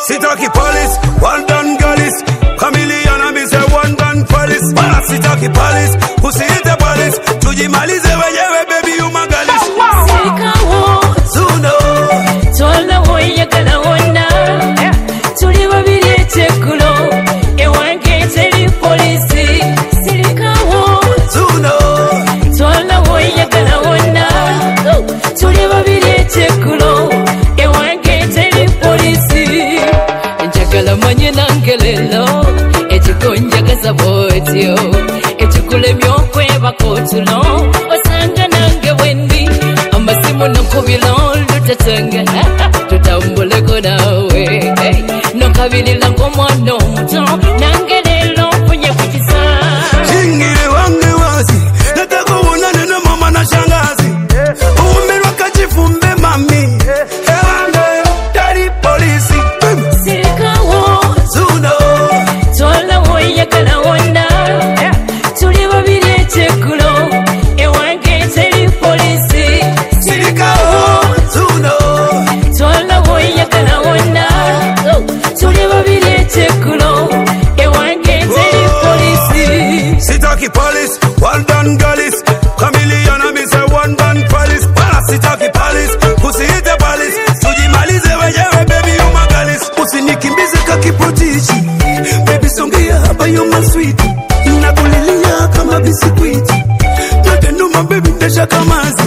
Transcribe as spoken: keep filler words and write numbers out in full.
Sitaki police, one done girlies. Chameleon and me say one gun police. Wala sitaki police, usiite police. Tujimalize wenyewe baby you magalis. Sikawo Zuno Tola woye kala wona Tuli babiri echekulo Ewange teri police. Sikawo Zuno Tola woye kala wona Tuli babiri echekulo Ewange teri police. Njagala manye nangelelo Echikonja kasabotyo Echikule myokweba kotulo Osanga nange wendi Amasimu nokubilo lutatanga Tutambuleko nawe Nokabili lango mwano muto Nangelelo punye kujisa Shingire wange wazi Nataka uonane na mama na shangazi Umerwa kajifumbe mami Ewange Dari polisi Sikawo Zuno Tola woye kala wona Tuli babiri echekulo Ewange teri police. Sirikawo Zuno Tola woye kala wona Tuli babiri echekulo Ewange teri police. Sitaki police, one done girlies. Chameleon and me say one gun police. Wala sitaki police, usiite police. Tujimalize wenyewe baby you magalis. Usinikimbize kakipotichi baby songea hapa you my sweet. Nakulilia kama bisikuiti. Natenuma baby ndesha kamazi.